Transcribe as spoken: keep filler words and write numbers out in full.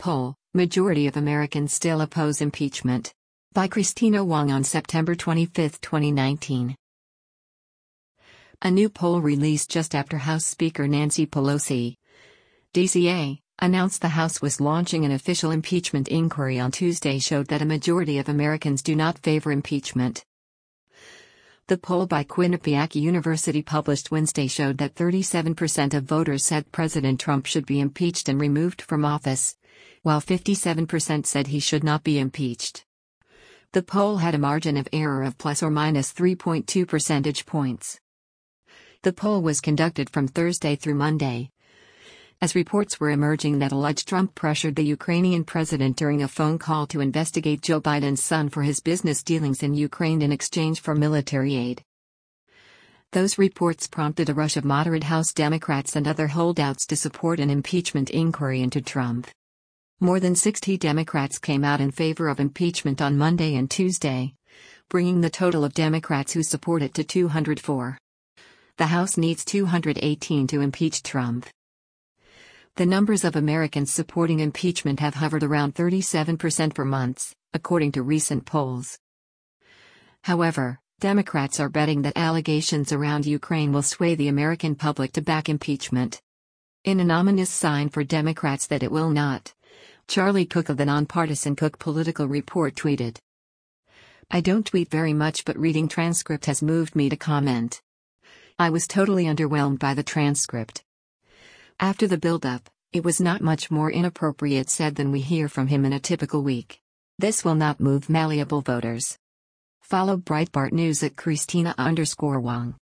Poll: Majority of Americans still oppose impeachment. By Christina Wong on September twenty-fifth, twenty nineteen. A new poll released just after House Speaker Nancy Pelosi, D C A, announced the House was launching an official impeachment inquiry on Tuesday showed that a majority of Americans do not favor impeachment. The poll by Quinnipiac University published Wednesday showed that thirty-seven percent of voters said President Trump should be impeached and removed from office, while fifty-seven percent said he should not be impeached. The poll had a margin of error of plus or minus three point two percentage points. The poll was conducted from Thursday through Monday, as reports were emerging that alleged Trump pressured the Ukrainian president during a phone call to investigate Joe Biden's son for his business dealings in Ukraine in exchange for military aid. Those reports prompted a rush of moderate House Democrats and other holdouts to support an impeachment inquiry into Trump. More than sixty Democrats came out in favor of impeachment on Monday and Tuesday, bringing the total of Democrats who support it to two hundred four. The House needs two hundred eighteen to impeach Trump. The numbers of Americans supporting impeachment have hovered around thirty-seven percent for months, according to recent polls. However, Democrats are betting that allegations around Ukraine will sway the American public to back impeachment. In an ominous sign for Democrats that it will not, Charlie Cook of the nonpartisan Cook Political Report tweeted, "I don't tweet very much, but reading transcript has moved me to comment. I was totally underwhelmed by the transcript. After the build-up, it was not much more inappropriate said than we hear from him in a typical week. This will not move malleable voters." Follow Breitbart News at Christina underscore Wong.